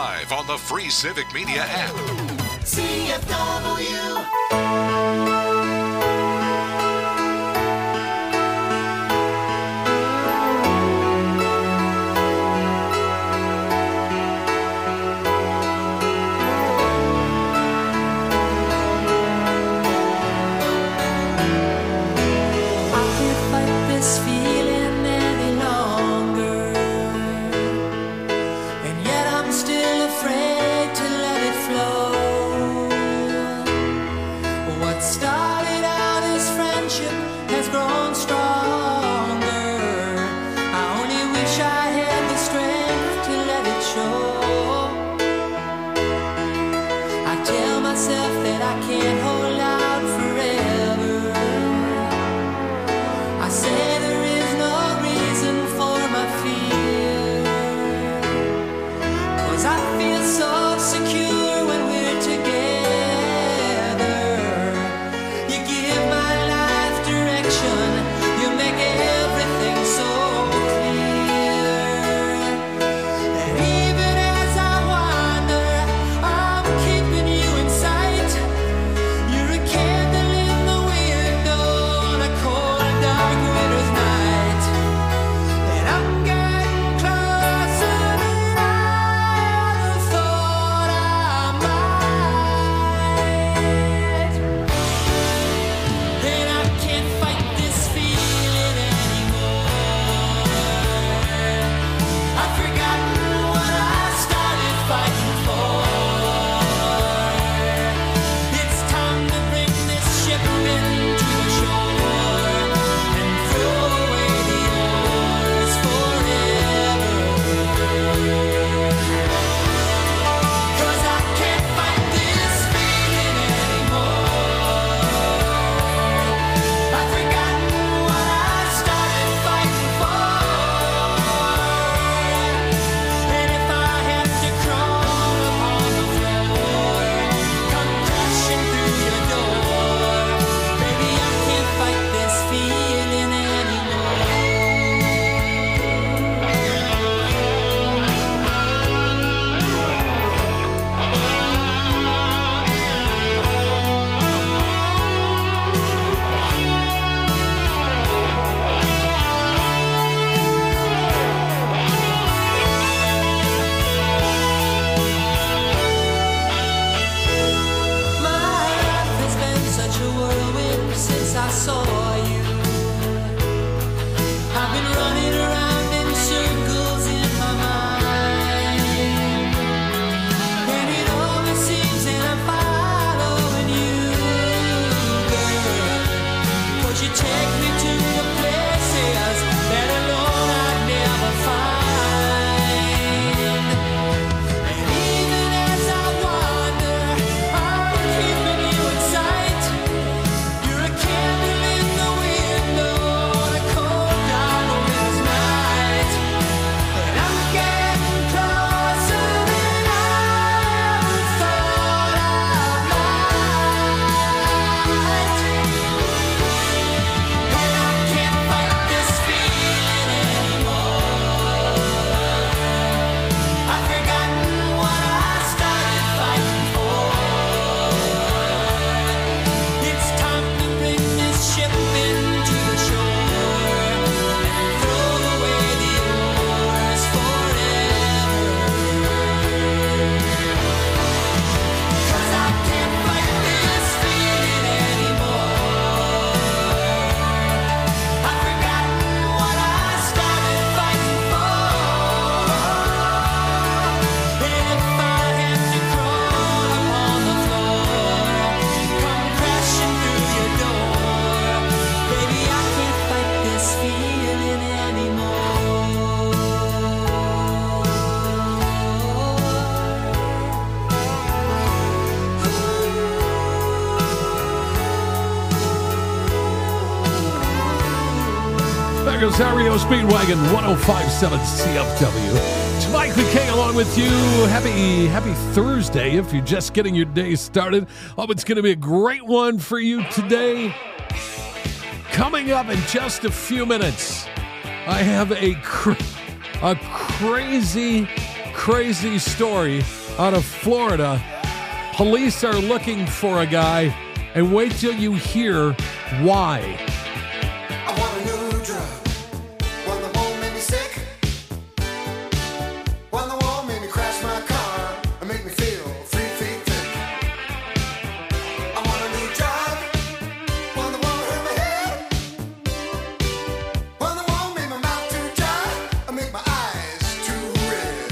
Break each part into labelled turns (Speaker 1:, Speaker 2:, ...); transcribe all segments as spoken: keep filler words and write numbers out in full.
Speaker 1: live on the free Civic Media app.
Speaker 2: C F W.
Speaker 3: Rosario Speedwagon, one oh five point seven C F W. It's Mike McKay along with you. Happy, happy Thursday if you're just getting your day started. Hope it's going to be a great one for you today. Coming up in just a few minutes, I have a, cr- a crazy crazy story out of Florida. Police are looking for a guy, and wait till you hear why.
Speaker 2: I want a new drug, one that won't make me sick, one that won't make me crash my car and make me feel three feet thick. I want a new drug, one that won't hurt my head, one that won't make my mouth too dry and make my eyes too red,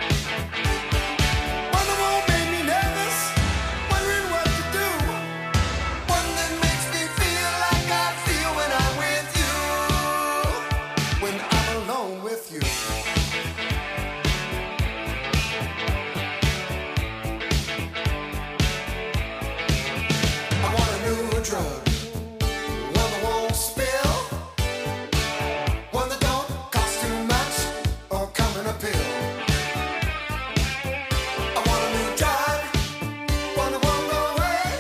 Speaker 2: one that won't make me nervous, wondering what to do, one that makes me feel like I feel when I'm with you, when I'm alone with you. I want a new drug, one that won't spill, one that don't cost too much or come in a pill. I want a new drug, one that won't go away,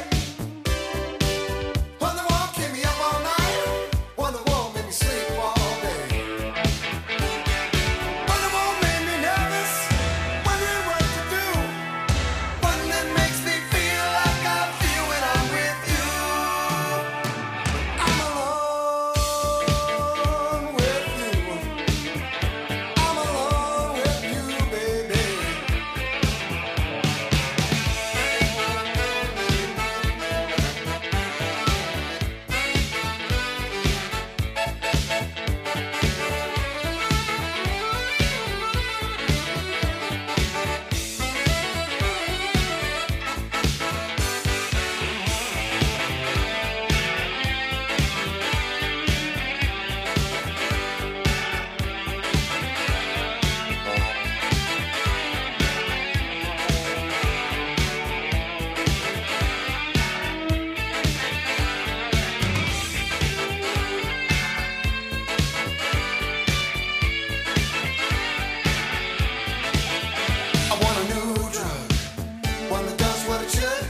Speaker 2: one that won't keep me up all night, one that won't make me sleep all day, one that won't make me nervous, wondering what to do, one that makes me feel like I feel when I'm with you. I'm alone with you. I'm alone with you, baby. I want a new drug, one that does what it should,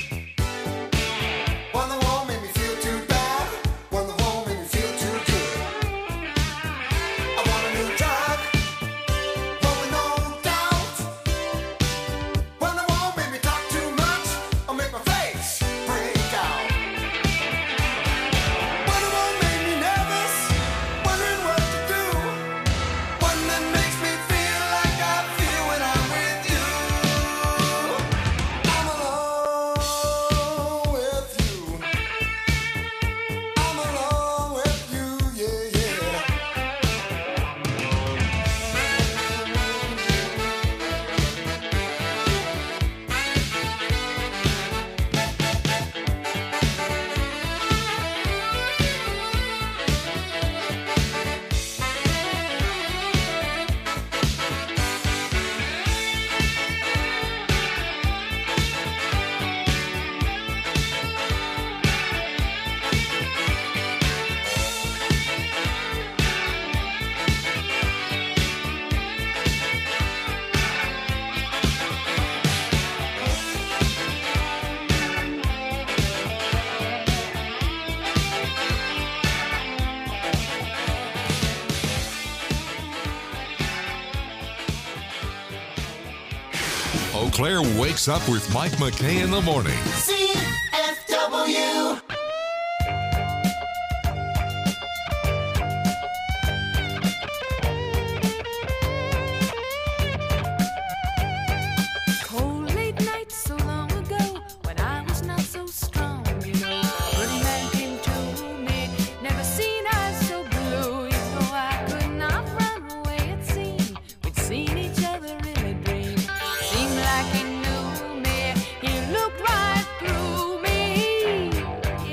Speaker 2: one that won't make me feel too bad, one that won't make me feel too good. I want a new drug, one with no doubt, one that won't make me talk too much or make my face break out, one that won't make me nervous, wondering what to do, one that makes me feel like I feel when I'm with you. I'm alone with you. I'm alone with you, yeah, yeah.
Speaker 1: Eau Claire wakes up with Mike McKay in the morning.
Speaker 2: C F W.
Speaker 4: Cold late nights so long ago when I was not so strong, you know. Good man came to me, never seen eyes so blue. You know I could not run away, it seemed. We'd seen each other in a dream. Seemed like he knew me, he looked right through me.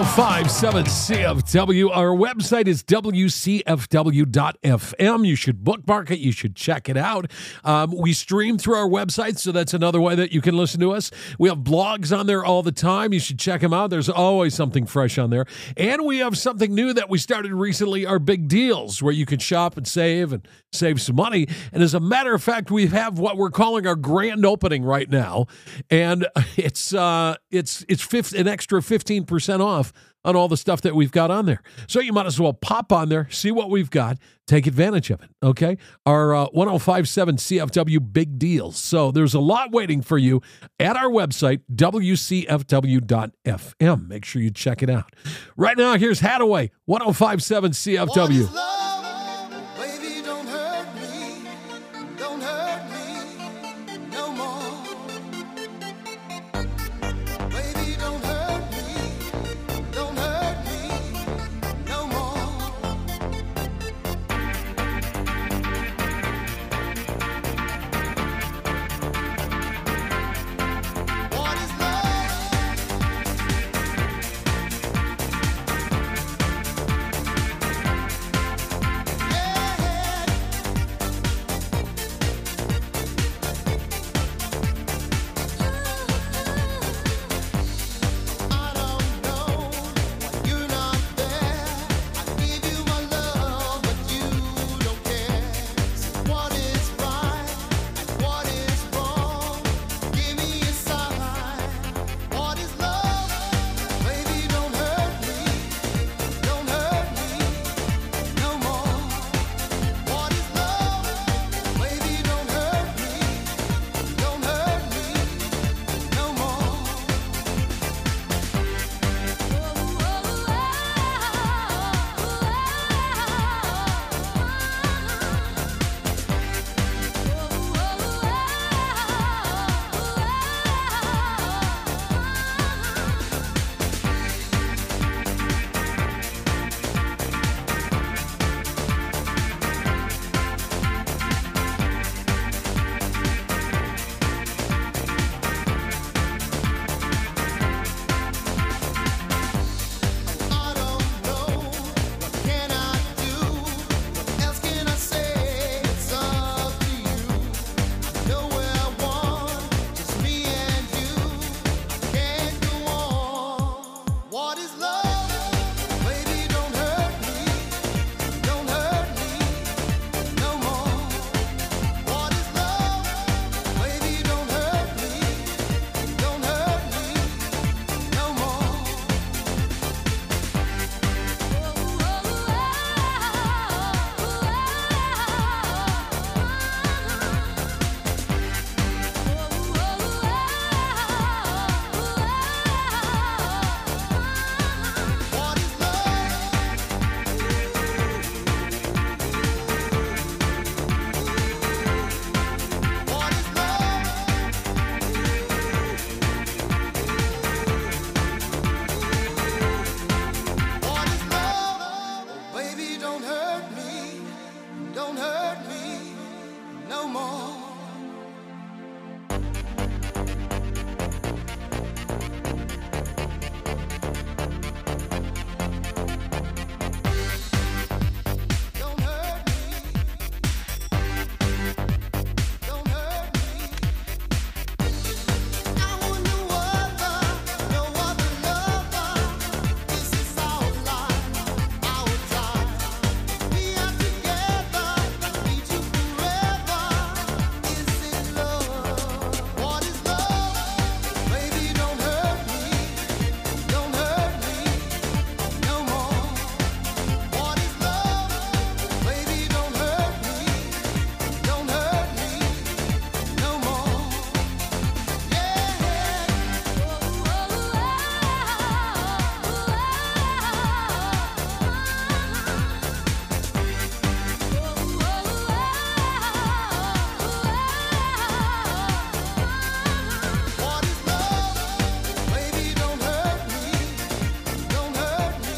Speaker 3: five seven C F W. Our website is W C F W dot F M. You should bookmark it. You should check it out. Um, we stream through our website, so that's another way that you can listen to us. We have blogs on there all the time. You should check them out. There's always something fresh on there. And we have something new that we started recently, our big deals, where you can shop and save and save some money. And as a matter of fact, we have what we're calling our grand opening right now. And it's uh, it's it's fifth, an extra fifteen percent off on all the stuff that we've got on there. So you might as well pop on there, see what we've got, take advantage of it, okay? Our uh, one oh five seven C F W big deals. So there's a lot waiting for you at our website, W C F W dot F M. Make sure you check it out. Right now, here's Hadaway, one oh five seven C F W.
Speaker 2: What is love? Baby, don't hurt me. Don't hurt me no more. Baby, don't hurt me. Don't hurt me no more. What is love?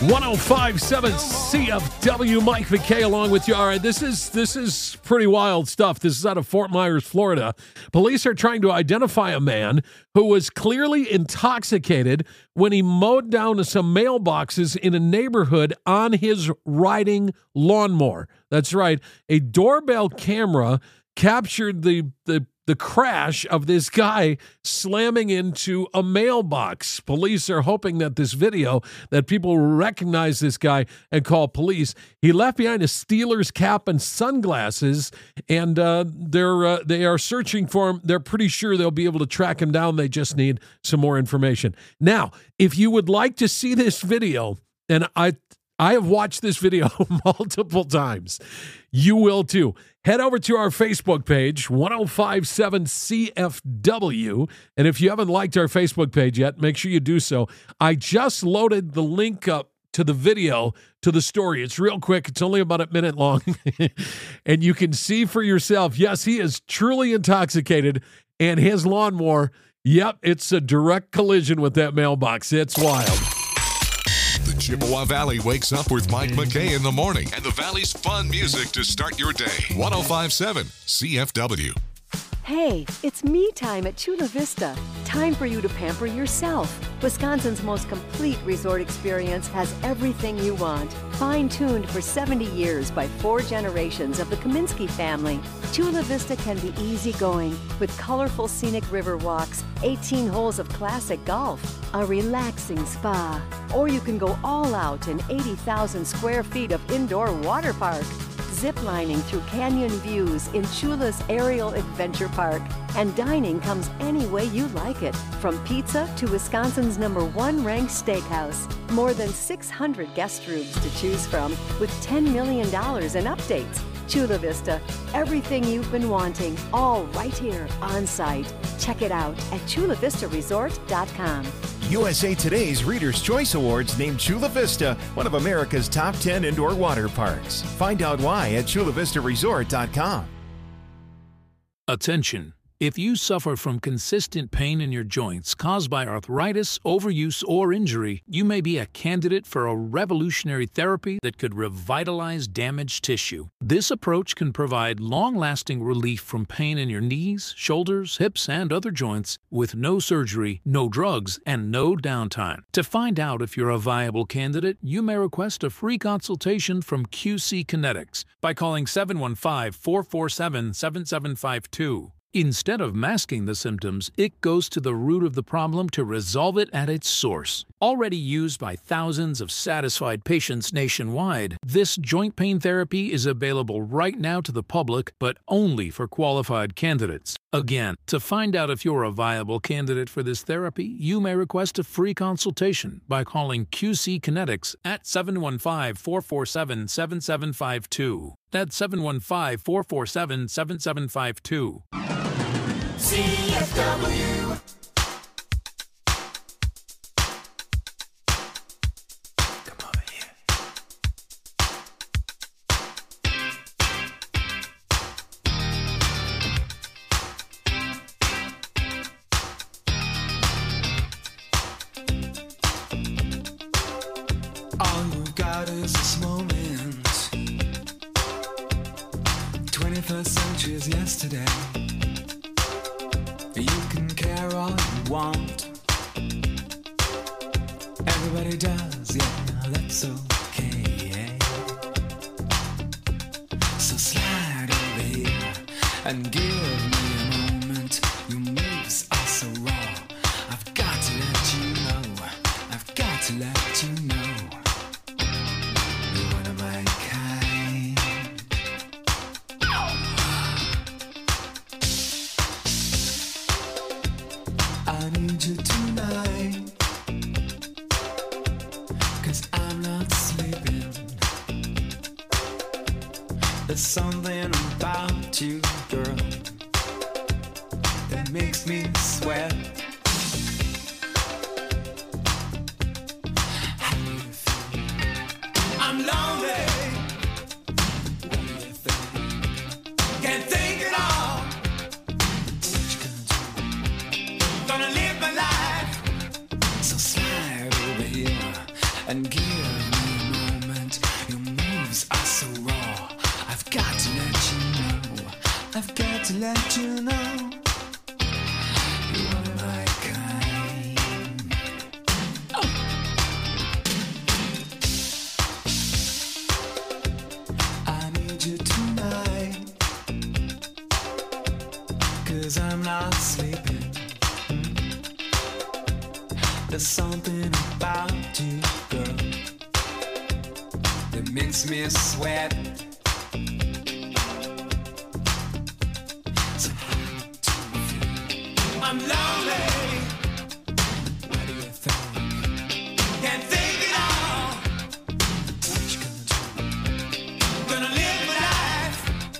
Speaker 3: one oh five point seven C F W, Mike McKay along with you. All right, this is this is pretty wild stuff. This is out of Fort Myers, Florida. Police are trying to identify a man who was clearly intoxicated when he mowed down some mailboxes in a neighborhood on his riding lawnmower. That's right. A doorbell camera captured the the the crash of this guy slamming into a mailbox. Police are hoping that this video, that people recognize this guy and call police. He left behind a Steelers cap and sunglasses, and uh, they're uh, they are searching for him. They're pretty sure they'll be able to track him down. They just need some more information. Now, if you would like to see this video, and I I have watched this video multiple times, you will too. Head over to our Facebook page, one oh five point seven C F W. And if you haven't liked our Facebook page yet, make sure you do so. I just loaded the link up to the video, to the story. It's real quick. It's only about a minute long. And you can see for yourself, yes, he is truly intoxicated. And his lawnmower, yep, it's a direct collision with that mailbox. It's wild.
Speaker 1: The Chippewa Valley wakes up with Mike McKay in the morning and the Valley's fun music to start your day. one oh five point seven C F W.
Speaker 5: Hey, it's me time at Chula Vista. Time for you to pamper yourself. Wisconsin's most complete resort experience has everything you want. Fine-tuned for seventy years by four generations of the Kaminsky family, Chula Vista can be easygoing with colorful scenic river walks, eighteen holes of classic golf, a relaxing spa, or you can go all out in eighty thousand square feet of indoor water park. Ziplining through canyon views in Chula's Aerial Adventure Park. And dining comes any way you like it, from pizza to Wisconsin's number one ranked steakhouse. More than six hundred guest rooms to choose from with ten million dollars in updates. Chula Vista, everything you've been wanting, all right here on site. Check it out at chula vista resort dot com.
Speaker 6: U S A Today's Reader's Choice Awards named Chula Vista one of America's top ten indoor water parks. Find out why at chula vista resort dot com.
Speaker 7: Attention. If you suffer from consistent pain in your joints caused by arthritis, overuse, or injury, you may be a candidate for a revolutionary therapy that could revitalize damaged tissue. This approach can provide long-lasting relief from pain in your knees, shoulders, hips, and other joints with no surgery, no drugs, and no downtime. To find out if you're a viable candidate, you may request a free consultation from Q C Kinetics by calling seven one five, four four seven, seven seven five two. Instead of masking the symptoms, it goes to the root of the problem to resolve it at its source. Already used by thousands of satisfied patients nationwide, this joint pain therapy is available right now to the public, but only for qualified candidates. Again, to find out if you're a viable candidate for this therapy, you may request a free consultation by calling Q C Kinetics at seven one five, four four seven, seven seven five two. That's seven one five, four four seven, seven seven five two.
Speaker 2: C F W.
Speaker 6: Come over here.
Speaker 2: All you've got is this moment. twenty-first century is yesterday. You can care all you want. Everybody does, yeah, that's okay. So slide over here and give me a moment. Your moves are so raw. I've got to let you know. I've got to let you know. You're one of my kind. I need you tonight, 'cause I'm not sleeping. There's something about you, girl, that makes me sweat. How do you feel? I'm lonely. What do you think? Can't think at all. What you gonna do? Gonna live my life. So slide over here and give me to let you know you are my kind. I need you tonight, 'cause I'm not sleeping. There's something about you, girl, that makes me sweat. So I'm lonely. What do you think? Can't think it all. What you gonna do? Gonna live my life.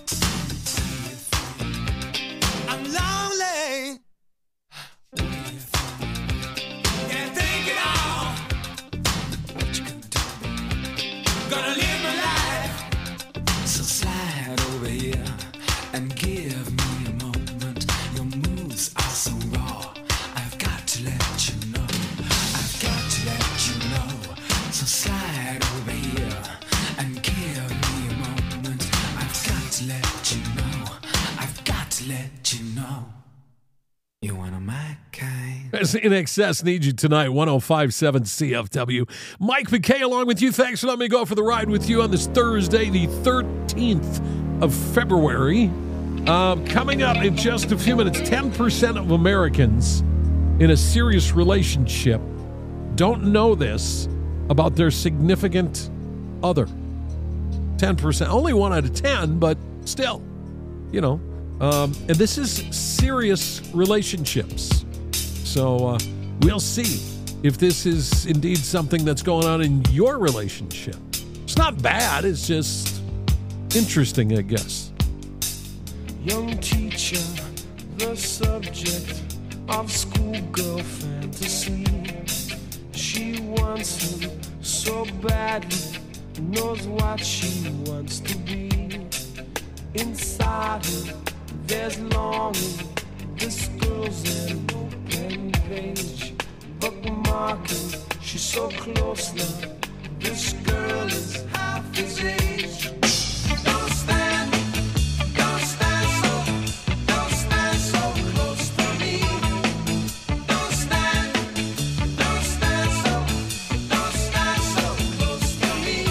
Speaker 2: I'm lonely. What do you think? Can't think it all. What you gonna do? Gonna live my life. So slide over here and give me a moment. Your moves are so raw. I've got to let you know. I've got to let you know. So slide over here and give me a moment. I've got to let you know. I've got to let you know. You one of my kind.
Speaker 3: As In Excess Need You Tonight, one oh five point seven C F W. Mike McKay along with you. Thanks for letting me go for the ride with you on this Thursday, the thirteenth of February. Um, coming up in just a few minutes, ten percent of Americans in a serious relationship don't know this about their significant other. ten percent. Only one out of ten, but still, you know. Um, and this is serious relationships. So uh, we'll see if this is indeed something that's going on in your relationship. It's not bad. It's just interesting, I guess.
Speaker 8: Young teacher, the subject of schoolgirl fantasy. She wants him so badly, knows what she wants to be. Inside her, there's longing. This girl's an open page, bookmarking. She's so close now. This girl is half his age. Don't stand, don't stand so, don't stand so close to me. Don't stand, don't stand so, don't stand so close to me.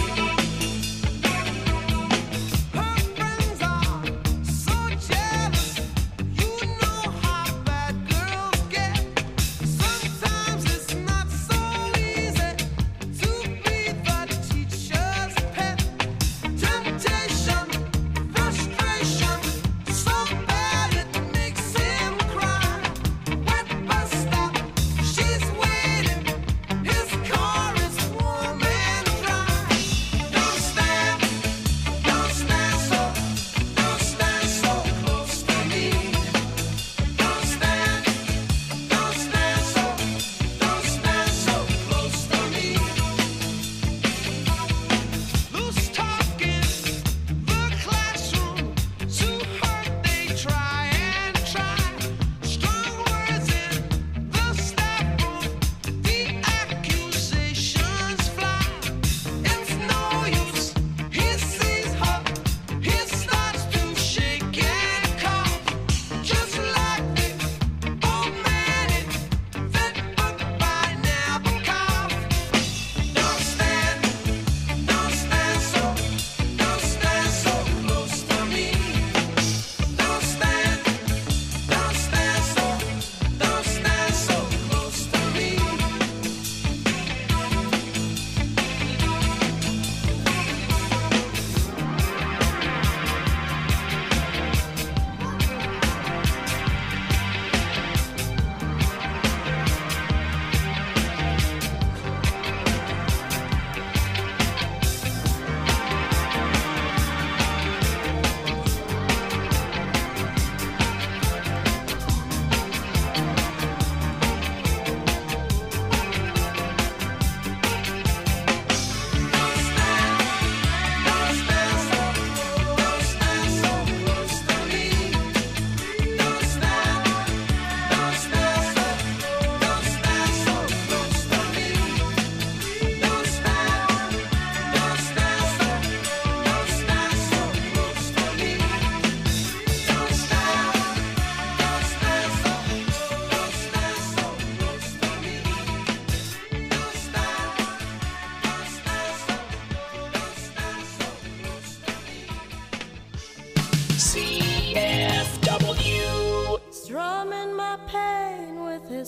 Speaker 8: Her friends are so jealous. You know how bad girls get. Sometimes it's not so easy to be the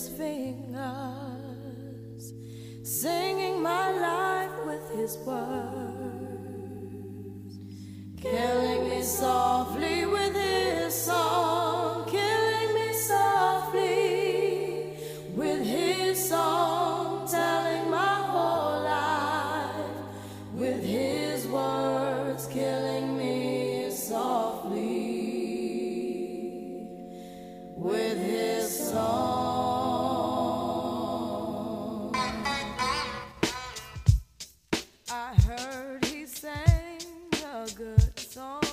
Speaker 9: his fingers, singing my life with his words, killing me softly with his song, killing me softly with his song, telling my whole life with his words, killing me softly with his song. I heard he sang a good song.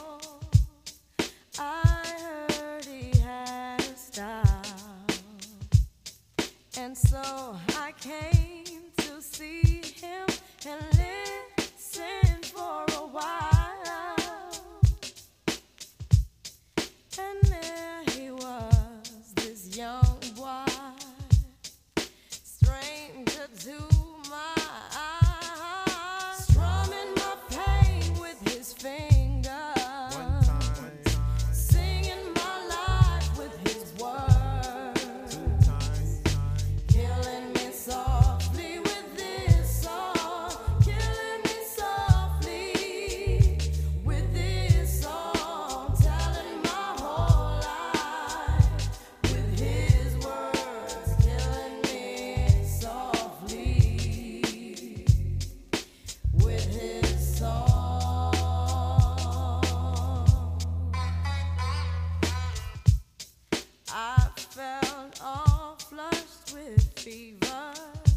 Speaker 9: I heard he had a style. And so I came to see him and listen for a while. And there he was, this young boy, stranger to my eyes, strumming my pain with his fingers, singing my life with his words, killing me softly with this song, killing me softly with this song, telling my whole life with his words, killing me softly with his song. I felt all flushed with fever,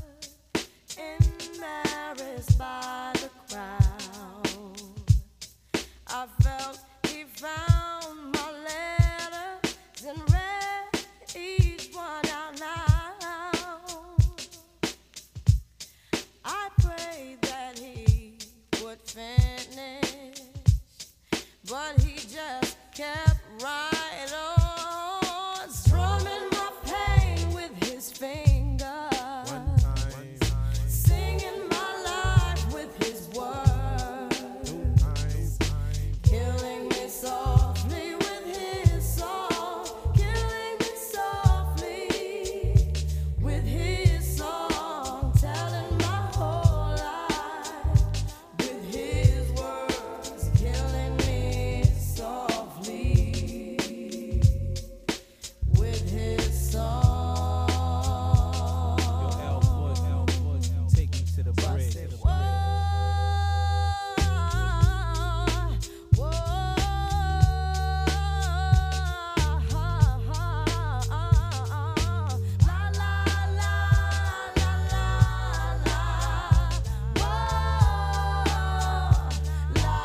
Speaker 9: embarrassed by the crowd. I felt he found my letters and read each one out loud. I prayed that he would finish, but he just kept right on, strumming my pain with his fingers, singing my life with his words, killing me softly with his song, killing me softly with his song, telling my whole life with his words, killing me softly with his song.
Speaker 10: Take me to the bridge.
Speaker 9: Whoa, whoa, la la la la la la, whoa, la,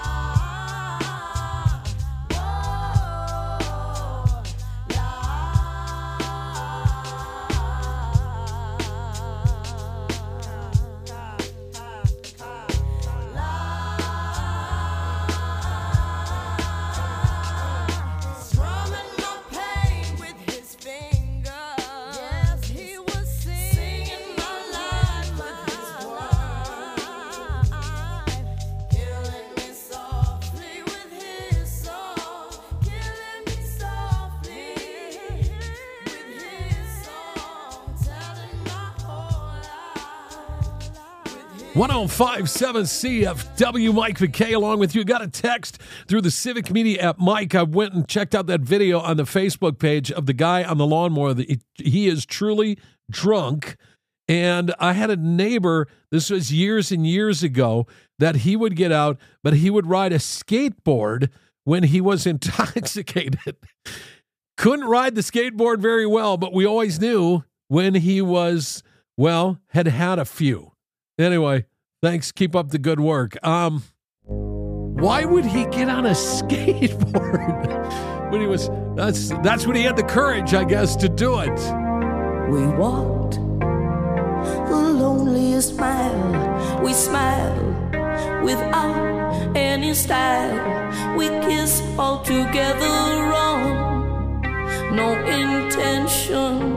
Speaker 9: strumming my pain with his fingers. Yes, he was singing my life with his words, killing me softly with his song, killing me softly with his song, telling my whole life with his
Speaker 3: one oh five point seven C F W, Mike McKay along with you. Got a text through the Civic Media app. Mike, I went and checked out that video on the Facebook page of the guy on the lawnmower. He he is truly drunk. And I had a neighbor, this was years and years ago, that he would get out, but he would ride a skateboard when he was intoxicated. Couldn't ride the skateboard very well, but we always knew when he was, well, had had a few. Anyway, thanks. Keep up the good work. Um, why would he get on a skateboard when he was? That's that's when he had the courage, I guess, to do it.
Speaker 9: We walked the loneliest mile. We smiled without any style. We kissed all together wrong, no intention.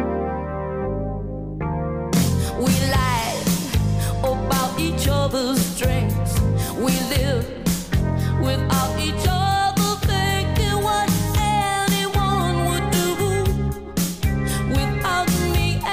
Speaker 9: We lied about each other's strengths. We lived without each other, thinking what anyone would do without me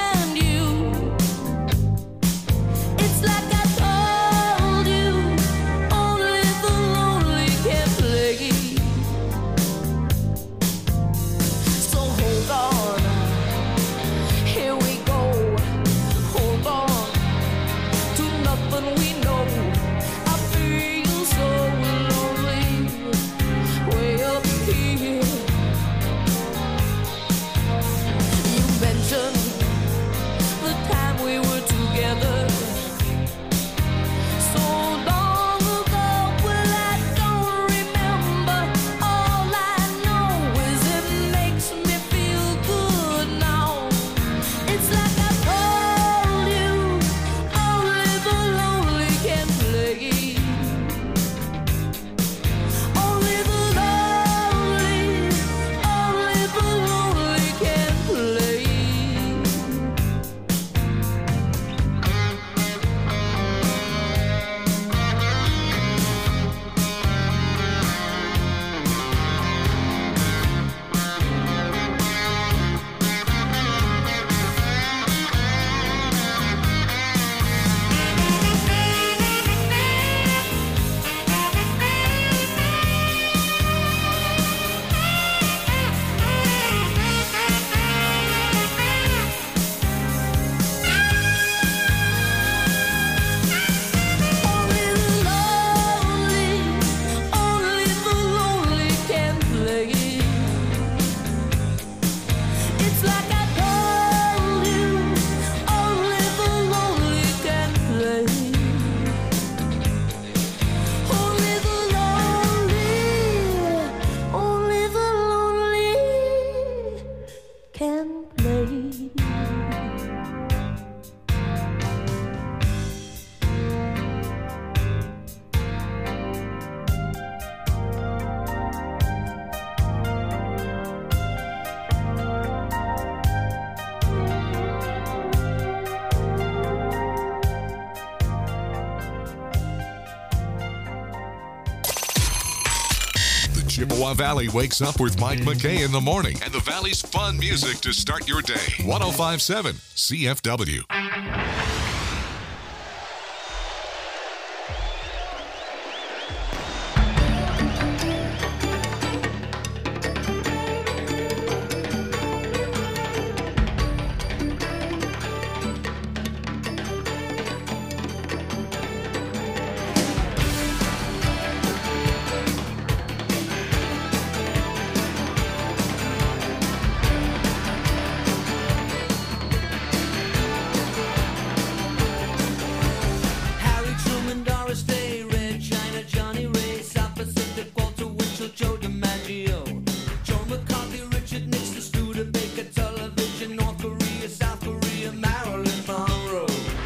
Speaker 1: Chippewa Valley wakes up with Mike McKay in the morning and the Valley's fun music to start your day. one oh five point seven C F W.
Speaker 11: Harry Truman, Doris Day, Red China, Johnny Ray, South Pacific, Walter Winchell, Joe DiMaggio, Joe McCarthy, Richard Nixon, Studebaker, television, North Korea, South Korea, Marilyn Monroe.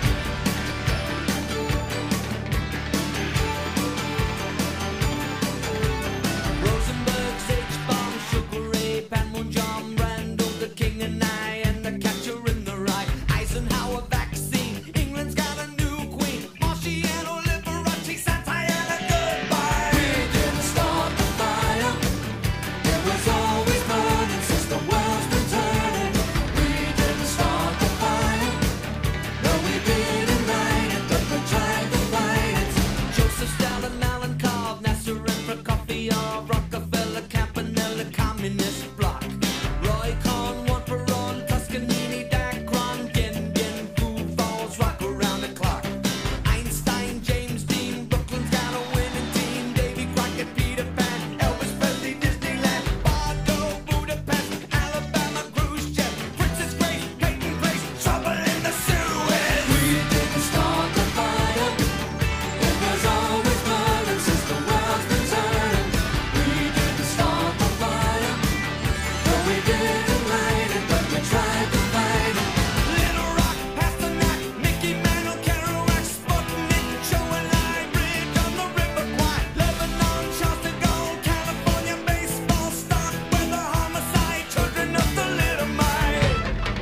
Speaker 11: Rosenberg, H-Bomb, Sugar Ray, Panmunjom, Randall, the King and I, and the Catcher in the Rye, Eisenhower vaccine, England's got a new queen, Marciano, Liberace, Santana, goodbye. We didn't start the fire, it was always burning since the world's been turning. We didn't start the fire, no we didn't light it, but we tried to fight it. Joseph Stalin, Alan Cobb, Nasser and Prokofiev, Rockefeller, Campanella, Communist Bloc, Roy Cohn, Juan Perón, Toscanini, Dacron, Gin, Food Falls, rock around the clock. Einstein, James Dean, Brooklyn's got a winning team, Davy Crockett, Peter Pan, Elvis Presley, Disneyland, Bardo, Budapest, Alabama, Khrushchev, Princess Grace, Peyton Place, trouble in the Suez. We didn't start the fire, it was always burning since the world's been turning. We didn't start the fire, no we didn't light it, but we tried to fight it. Little Rock, Pasternak, Mickey Mantle, Kerouac, Sputnik, Joe and I, Bridge on the River Kwai, Lebanon, Charles de Gaulle, California, baseball, stock, weather, homicide, children of the little mite.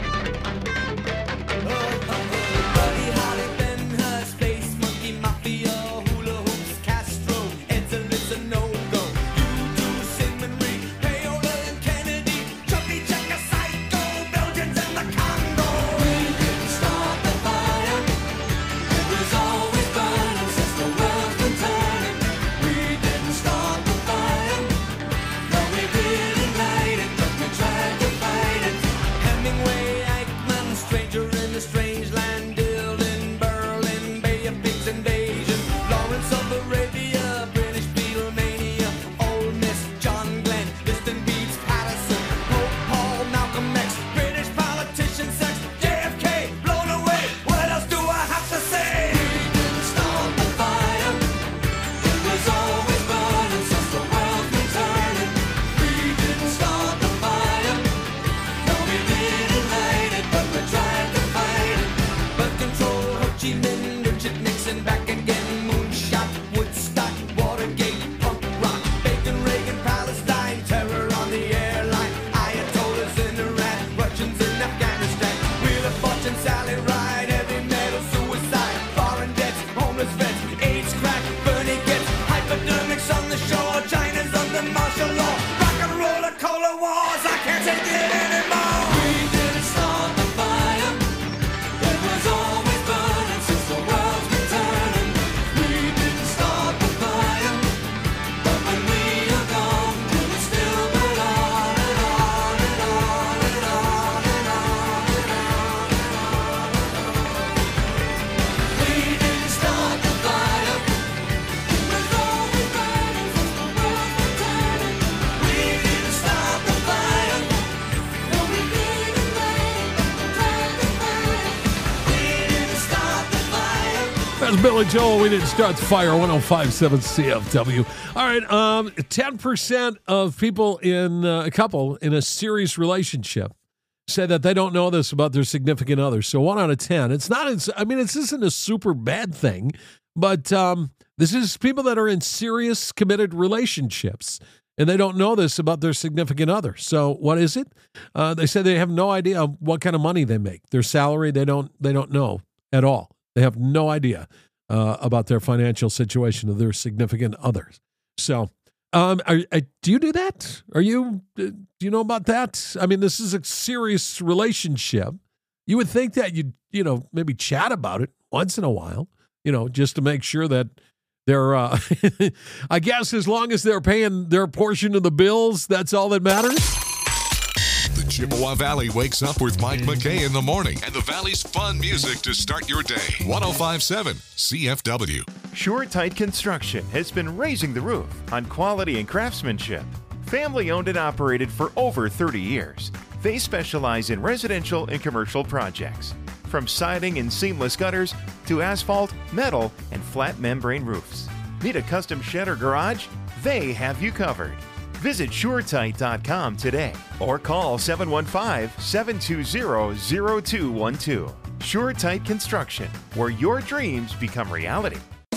Speaker 11: Buddy Holly, Ben Hur, Space Monkey, Mafia, Hula Hoops, Castro, Edson, a no-go. You do Sigmund Reed, Paola and Kennedy, Chubby Checker, Psycho, Belgians and the Congo. We didn't start the fire, it was always burning since the world's been turning. We didn't start the fire, no we didn't light it, but we tried to fight it. Hemingway, Eichmann, Stranger in a Strange Land, Dylan, Berlin, Bay of Pigs invasion, Lawrence of Arabia, British Beatlemania, Ole Miss, John Glenn, Liston Beats, Patterson, Pope Paul, Malcolm X, British politician, sex, J F K, blown away. What else do I have to say? We didn't start the fire, it was always burning since the world's been turning. We didn't start the fire, no we didn't light it, but we tried to fight it. Birth control, Ho Chi Minh, Richard Nixon, back again, moonshot, Woodstock, Watergate, punk rock, Bacon, Reagan, Palestine, terror on the airline, Ayatollahs in Iran, Russians in Afghanistan, Wheel of Fortune, Sally Ride, heavy metal, suicide, foreign debts, homeless vets, AIDS, crack, Bernie gets, hypodermics on the shore, China's under martial law, rock and roller, cola wars, I can't take it anymore. We didn't start the fire, it was always burning since the world's been turning. We didn't start the fire, but when we are gone, it will still burn on and on and on and on and on and on and on. We didn't start the fire, it was always burning since the world's been turning. We didn't start the fire, no we didn't light it, but we tried to fight it. We didn't start the fire.
Speaker 3: That's Billy Joel. We didn't start the fire. one oh five point seven C F W. All right. Um, ten percent of people in uh, a couple in a serious relationship say that they don't know this about their significant other. So one out of ten. It's not, it's, I mean, this isn't a super bad thing, but um, this is people that are in serious committed relationships. And they don't know this about their significant other. So what is it? Uh, they say they have no idea what kind of money they make. Their salary, they don't they don't know at all. They have no idea uh, about their financial situation of their significant others. So Um, are, are, do you do that? Are you, uh, do you know about that? I mean, this is a serious relationship. You would think that you'd, you know, maybe chat about it once in a while, you know, just to make sure that they're, uh, I guess as long as they're paying their portion of the bills, that's all that matters.
Speaker 1: The Chippewa Valley wakes up with Mike McKay in the morning and the Valley's fun music to start your day. one oh five point seven C F W.
Speaker 6: Sure Tight Construction has been raising the roof on quality and craftsmanship. Family owned and operated for over thirty years. They specialize in residential and commercial projects, from siding and seamless gutters to asphalt, metal, and flat membrane roofs. Need a custom shed or garage? They have you covered. Visit sure tight dot com today or call seven one five, seven two zero, zero two one two. Sure Tight Construction, where your dreams become reality.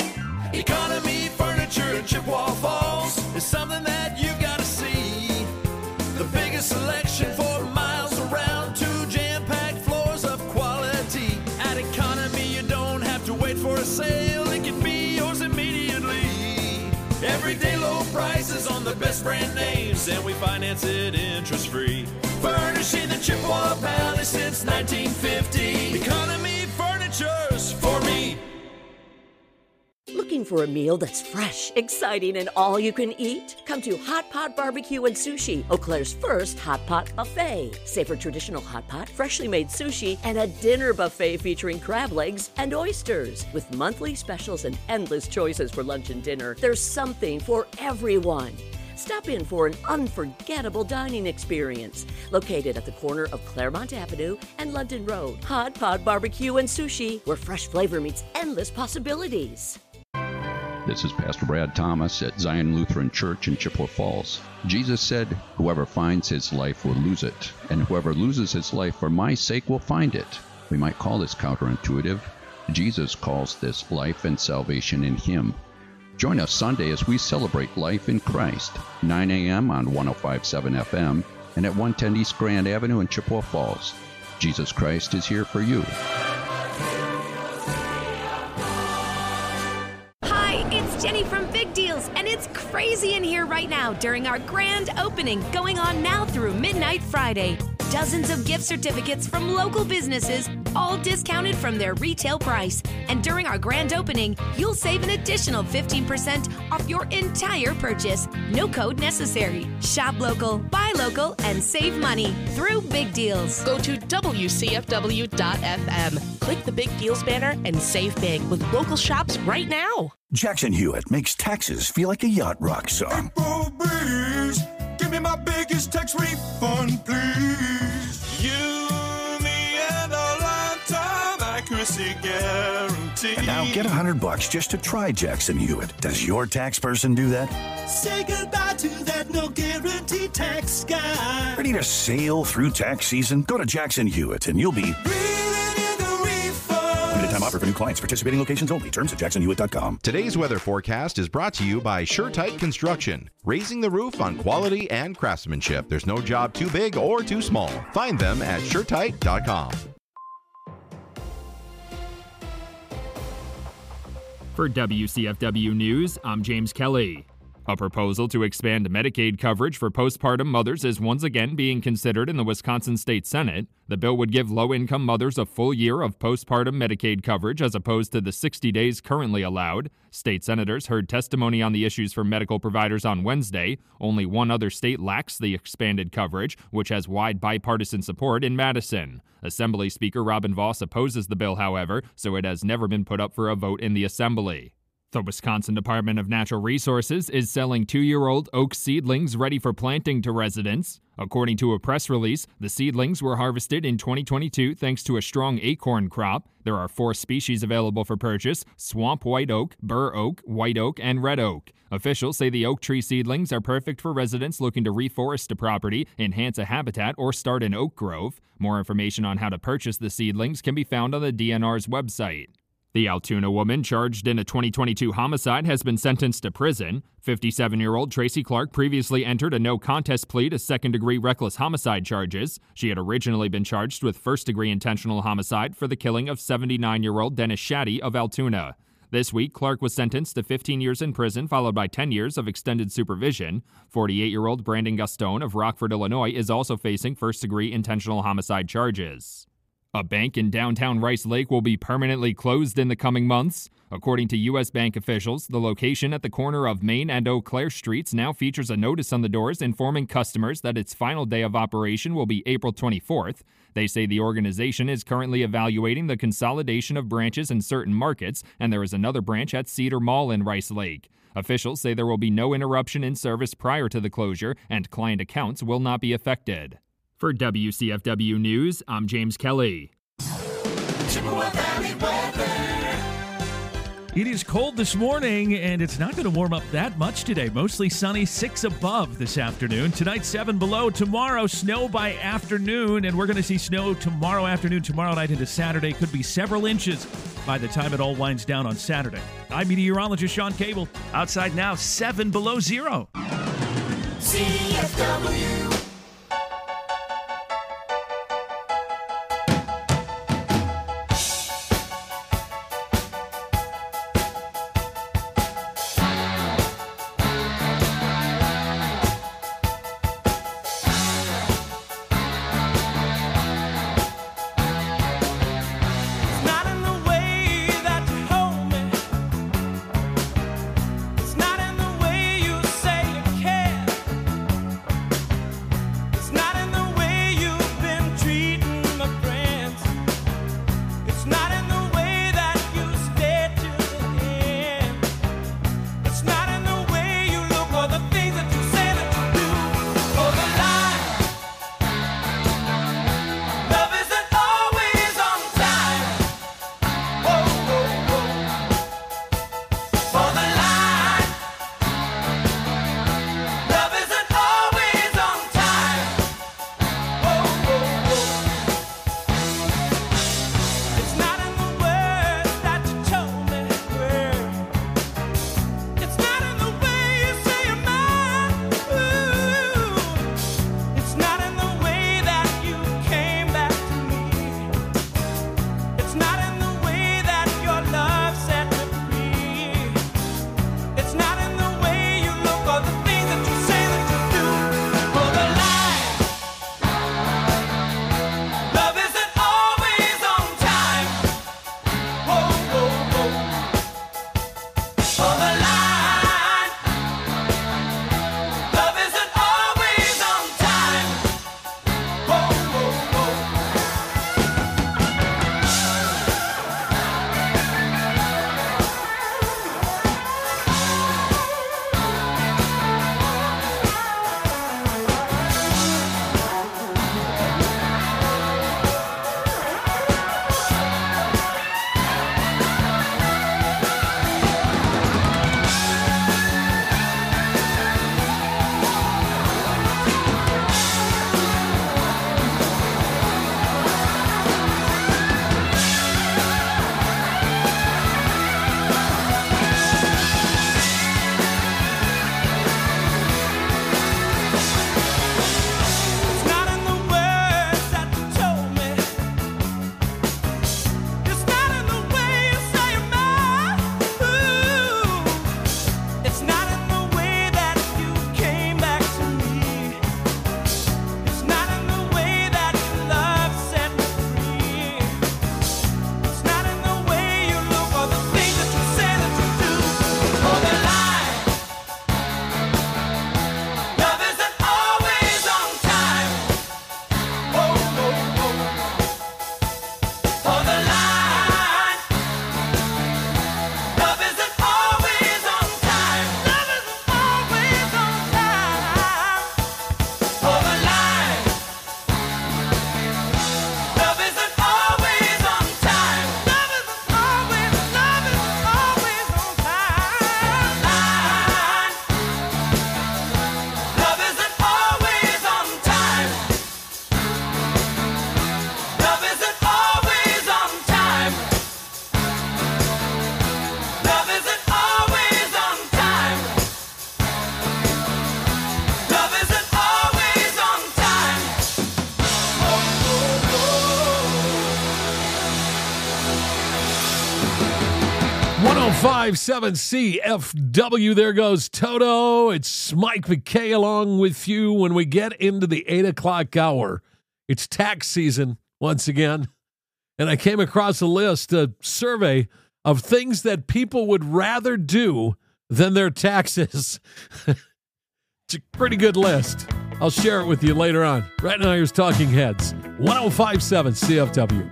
Speaker 11: Economy Furniture in Chippewa Falls is something that you gotta see. The biggest selection for miles around, two jam-packed floors of quality. At Economy, you don't have to wait for a sale, it can be yours immediately. Everyday low prices on the best brand names, and we finance it interest-free. Furnishing the Chippewa Valley since nineteen fifty. Economy Furniture's for me.
Speaker 12: Looking for a meal that's fresh, exciting, and all you can eat? Come to Hot Pot Barbecue and Sushi, Eau Claire's first hot pot buffet. Savor traditional hot pot, freshly made sushi, and a dinner buffet featuring crab legs and oysters. With monthly specials and endless choices for lunch and dinner, there's something for everyone. Stop in for an unforgettable dining experience. Located at the corner of Claremont Avenue and London Road. Hot Pot Barbecue and Sushi, where fresh flavor meets endless possibilities.
Speaker 13: This is Pastor Brad Thomas at Zion Lutheran Church in Chippewa Falls. Jesus said, "Whoever finds his life will lose it, and whoever loses his life for my sake will find it." We might call this counterintuitive. Jesus calls this life and salvation in him. Join us Sunday as we celebrate life in Christ, nine a.m. on one oh five point seven F M and at one ten East Grand Avenue in Chippewa Falls. Jesus Christ is here for you.
Speaker 14: Jenny from Big Deals, and it's crazy in here right now during our grand opening going on now through midnight Friday. Dozens of gift certificates from local businesses, all discounted from their retail price. And during our grand opening, you'll save an additional fifteen percent off your entire purchase. No code necessary. Shop local, buy local, and save money through Big Deals.
Speaker 15: Go to W C F W dot F M. Click the Big Deals banner and save big with local shops right now.
Speaker 16: Jackson Hewitt makes taxes feel like a yacht rock song.
Speaker 2: April breeze, give me my biggest tax refund, please. You, me, and a lifetime accuracy guarantee.
Speaker 16: And now get a hundred bucks just to try Jackson Hewitt. Does your tax person do that?
Speaker 2: Say goodbye to that no guarantee tax guy.
Speaker 16: Ready to sail through tax season? Go to Jackson Hewitt and you'll be limited time offer for new clients. Participating locations only. Terms at jackson hewitt dot com.
Speaker 17: Today's weather forecast is brought to you by Sure Tight Construction, raising the roof on quality and craftsmanship. There's no job too big or too small. Find them at sure tight dot com.
Speaker 18: For W C F W News, I'm James Kelly. A proposal to expand Medicaid coverage for postpartum mothers is once again being considered in the Wisconsin State Senate. The bill would give low-income mothers a full year of postpartum Medicaid coverage as opposed to the sixty days currently allowed. State senators heard testimony on the issues for medical providers on Wednesday. Only one other state lacks the expanded coverage, which has wide bipartisan support in Madison. Assembly Speaker Robin Voss opposes the bill, however, so it has never been put up for a vote in the Assembly. The Wisconsin Department of Natural Resources is selling two-year-old oak seedlings ready for planting to residents. According to a press release, the seedlings were harvested in twenty twenty-two thanks to a strong acorn crop. There are four species available for purchase: swamp white oak, bur oak, white oak, and red oak. Officials say the oak tree seedlings are perfect for residents looking to reforest a property, enhance a habitat, or start an oak grove. More information on how to purchase the seedlings can be found on the D N R's website. The Altoona woman charged in a twenty twenty-two homicide has been sentenced to prison. fifty-seven-year-old Tracy Clark previously entered a no-contest plea to second-degree reckless homicide charges. She had originally been charged with first-degree intentional homicide for the killing of seventy-nine-year-old Dennis Shaddy of Altoona. This week, Clark was sentenced to fifteen years in prison, followed by ten years of extended supervision. forty-eight-year-old Brandon Gaston of Rockford, Illinois, is also facing first-degree intentional homicide charges. A bank in downtown Rice Lake will be permanently closed in the coming months. According to U S Bank officials, the location at the corner of Main and Eau Claire Streets now features a notice on the doors informing customers that its final day of operation will be April twenty-fourth. They say the organization is currently evaluating the consolidation of branches in certain markets, and there is another branch at Cedar Mall in Rice Lake. Officials say there will be no interruption in service prior to the closure, and client accounts will not be affected. For W C F W News, I'm James Kelly.
Speaker 2: Chippewa Valley weather.
Speaker 19: It is cold this morning, and it's not going to warm up that much today. Mostly sunny, six above this afternoon. Tonight, seven below. Tomorrow, snow by afternoon, and we're going to see snow tomorrow afternoon, tomorrow night into Saturday. Could be several inches by the time it all winds down on Saturday. I'm meteorologist Sean Cable. Outside now, seven below zero.
Speaker 2: C F W.
Speaker 8: It's not in the way you say you care.
Speaker 3: five seven C F W. There goes Toto. It's Mike McKay along with you when we get into the eight o'clock hour. It's tax season once again. And I came across a list, a survey of things that people would rather do than their taxes. It's a pretty good list. I'll share it with you later on. Right now, here's Talking Heads, one oh five seven C F W.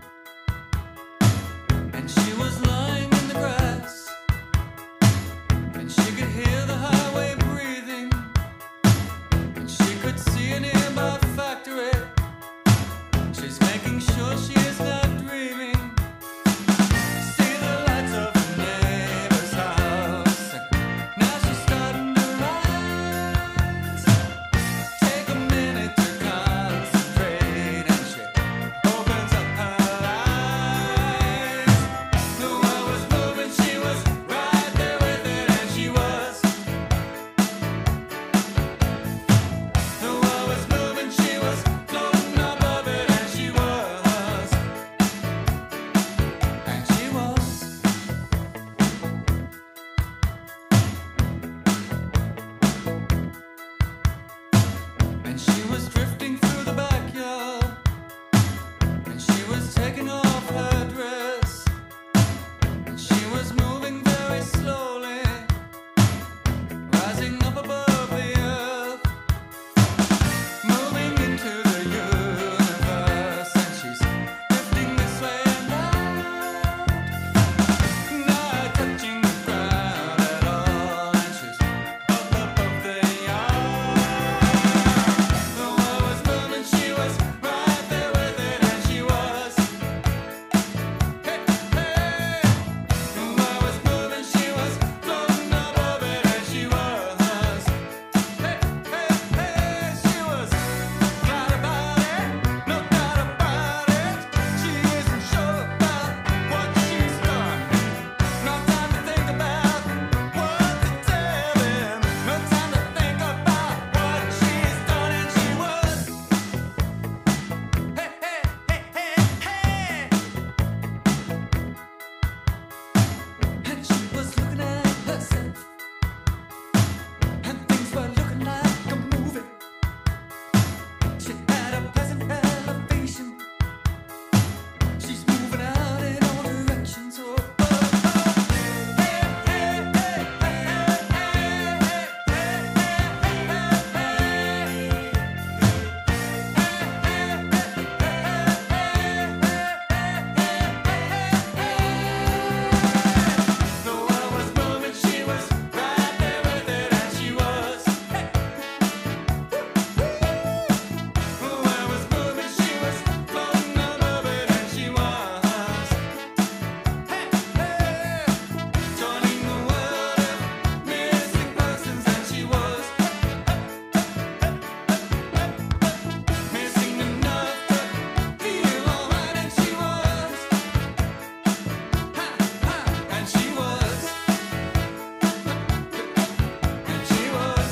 Speaker 11: And she was lying in the grass, and she could hear the highway breathing, and she could see a nearby factory. She's making sure she is not dreaming. See the lights of her neighbor's house, and now she's starting to rise. Take a minute to concentrate, and she opens up her eyes. The world was moving, she was right there with it, and she was. The world was moving, she was floating above it, and she was. And she was. And she was drifting through the backyard, and she was taking off her dress, and she was moving very slowly, rising up above the earth, moving into the universe, and she's drifting this way and out, not touching the ground at all, and she's up above the yard. The world was moving, she was right there with it, and she was. Hey, hey. The world was moving, she was floating above it, and she was. Hey, hey, hey, she was. Got about it, no doubt about it. She isn't sure about what she's done. No time to think about what to tell him. No time to think about what she's done, and she was. Hey, hey, hey, hey, hey. And she was looking at herself, and things were looking like a movie. She had a pleasant elevation. She's moving out in all directions. Oh, oh, oh. Hey, hey, hey, hey, hey, the world was moving, she was right there with it, and she was. The world was moving, she was floating above it, and she was. Joining the world of missing persons, and she was. Missing enough to feel alright, and she was. And she was. And she was.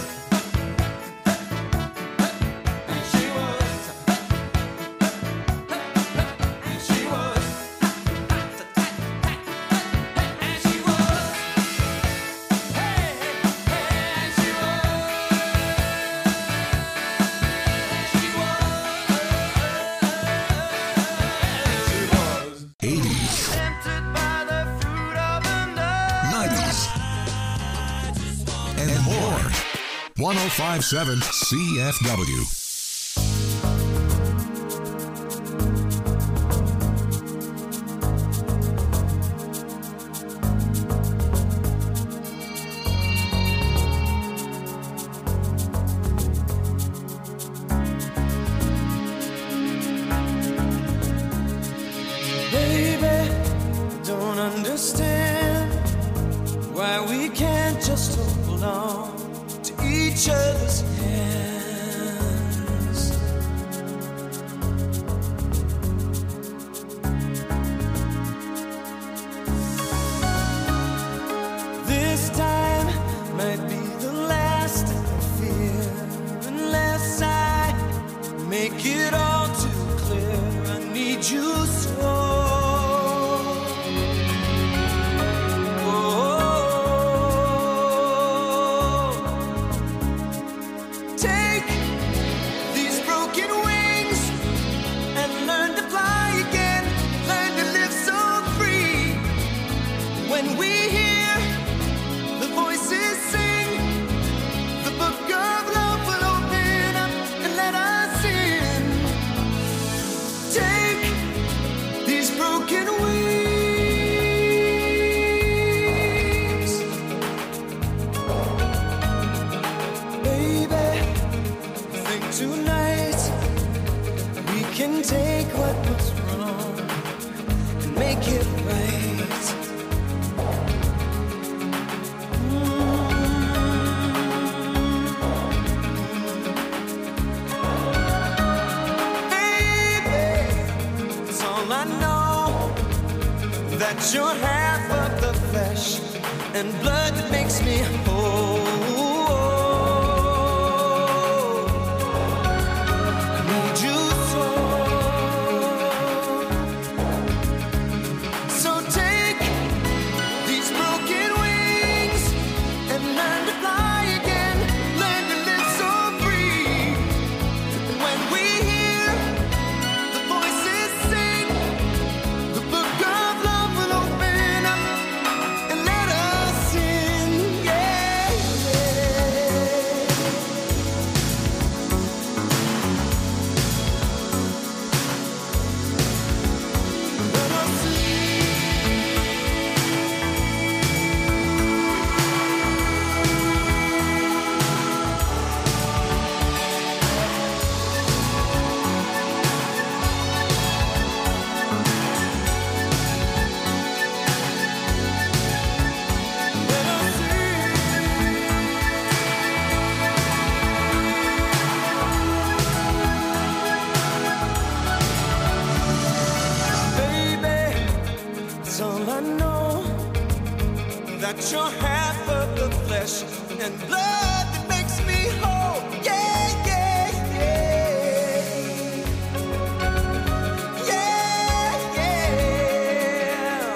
Speaker 11: And she was. And she was. And she was. Hey, hey, and she was.
Speaker 1: eighties,
Speaker 11: Tempted by the fruit of the night.
Speaker 1: nineties, and more. one oh five point seven C F W.
Speaker 11: Baby, don't understand why we can't just hold on to each other's hands. This time might be the last I fear, unless I make it all too clear. I need you so. Oh, that you're half of the flesh and blood that makes me whole. I need you so. So take these broken wings and learn to fly again. Learn to live so free. And when we hear the voices sing, the book of love will open up and let us in. Yeah, let us baby, it's all I know, that you're half of the flesh and blood that makes me whole. Yeah, yeah, yeah. Yeah, yeah.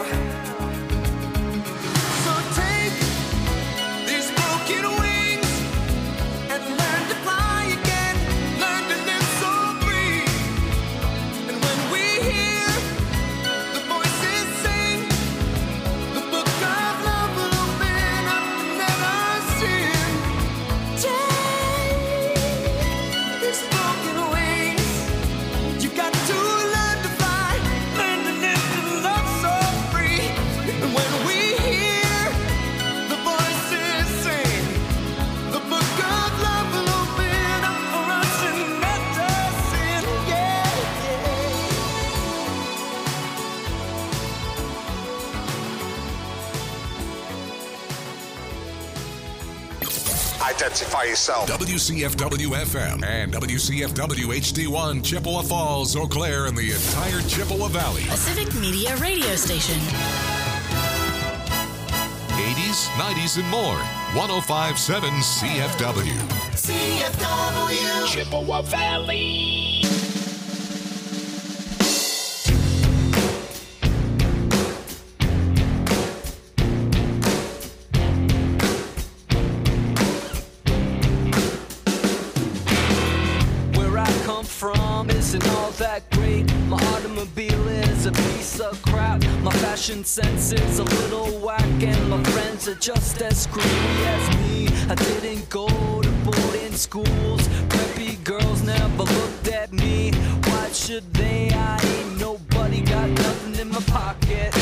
Speaker 11: So take these broken wings and learn to fly again. Learn to live so free. And when we hear the voices sing, the book of love will open up and let us in. Take these broken wings. You got to learn to fly, learn to live and love so free. And when we hear the voices sing, the book of love will open up for us and let us in. Yeah,
Speaker 1: Identify yourself. W C F W F M and W C F W H D one, Chippewa Falls, Eau Claire, and the entire Chippewa Valley.
Speaker 20: Pacific Media Radio Station.
Speaker 1: eighties, nineties, and more. one oh five point seven C F W.
Speaker 2: C F W.
Speaker 1: Chippewa Valley.
Speaker 11: Where I come from isn't all that great. My automobile is a piece of crap. My fashion sense is a little whack, and my friends are just as screwy as me. I didn't go to boarding schools. Preppy girls never looked at me. Why should they? I ain't nobody, got nothing in my pocket.